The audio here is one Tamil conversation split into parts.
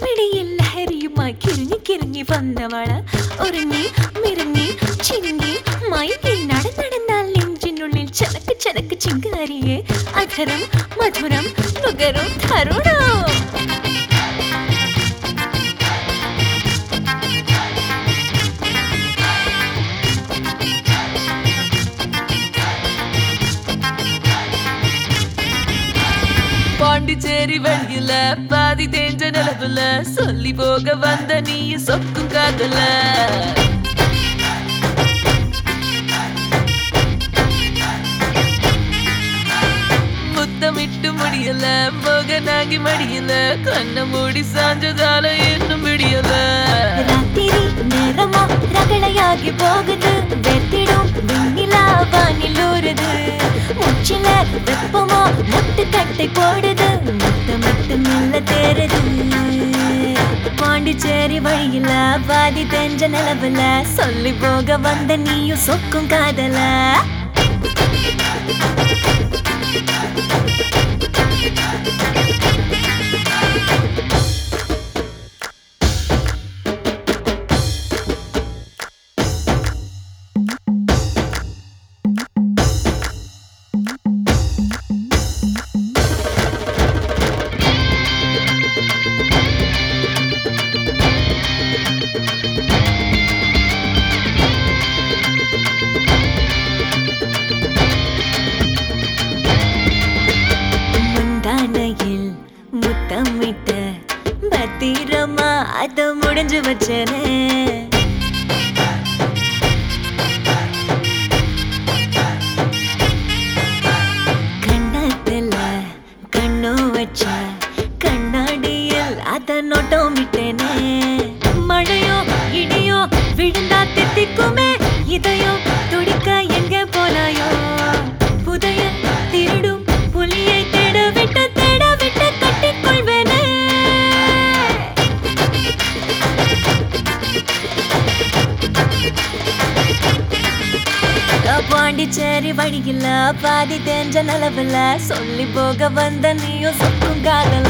മിടിയിൽ ലഹരിയുമായി കിറങ്ങി കിറങ്ങി വന്നവള ഒരുങ്ങി മിറങ്ങി ചിങ്ങി മയങ്ങി നടന്നാൽ നെഞ്ചിനുള്ളിൽ ചനക്ക് ചനക്ക് ചിങ്കാരിയെ അധരം മധുരം നുകരും തരുണം பாண்டிச்சேரி வழியில பாதி தேஞ்ச நிலவுல சொல்லி போக வந்த நீ சொக்கும் காதல முத்தமிட்டு முடியல மோகனாகி மடியல கண்ண மூடி சாஞ்சதால இன்னும் விடியல ராத்திரி நேரமா ரகளையாகி போகுது வெத்திடும் வெண்ணிலா வானிலூறுது முச்சில வெப்பமா முட்டு கட்டை போடுது முத்தமிட்டு மெல்ல தேருது பாண்டிச்சேரி வழியில பாதி தெஞ்ச நிலவுல சொல்லி போக வந்த நீயும் சொக்கும் காதல முத்தமிட்ட பத்திரமா அத முடிஞ்சு வச்சனே கண்ணத்துல கண்ணும் வச்ச கண்ணாடியில் அத நோட்டம் விட்டேனே மழையோ இடியோ விழுந்தா தித்திக்குமே இதயம் துடிக்க எங்க போனாயோ புதைய திருடும் புலியை தேட விட்டு கட்டிக்கொள்வேனே பாண்டிச்சேரி வழியில பாதி தெரிஞ்ச நிலவுல சொல்லி போக வந்த நீயும் சொக்கும் காதல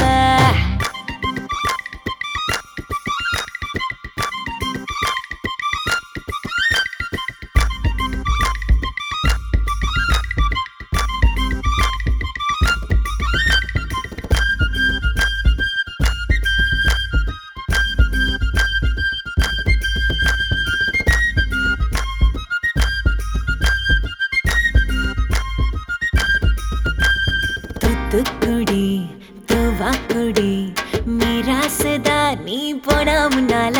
குடி துவா குடி மிராசுதா நீ போனா முன்னால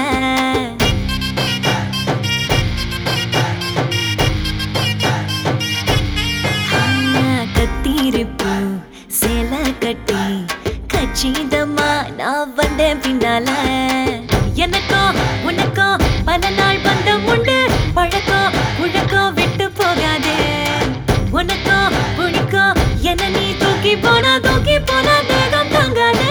கத்திருப்பு சேல கட்டி கச்சிதமா நான் வந்தேன் பின்னால எனக்கோ உனக்கோ பல நாள் பந்தம் உண்டு பழக்கம் உழக்கம் விட்டு போகாதே உனக்கோ புடிக்கோ என்ன நீ தூக்கி போனா தேகம் தாங்காதே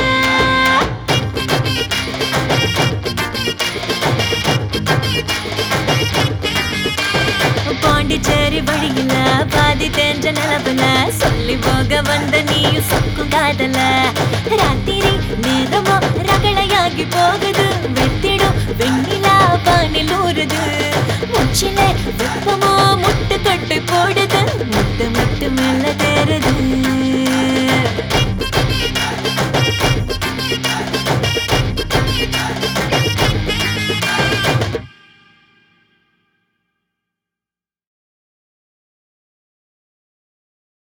பாண்டிச்சேரி வழியில பாதி தெரிஞ்ச நிலவுல சொல்லி போக வந்த நீயும் சொக்கும் காதல ராத்திரி நேரமா ரகளையாகி போகுது வெத்திடும் வெண்ணிலா வானிலூறுது முச்சில வெப்பமா முட்டு கட்டை போடுது முட்டு மெல்ல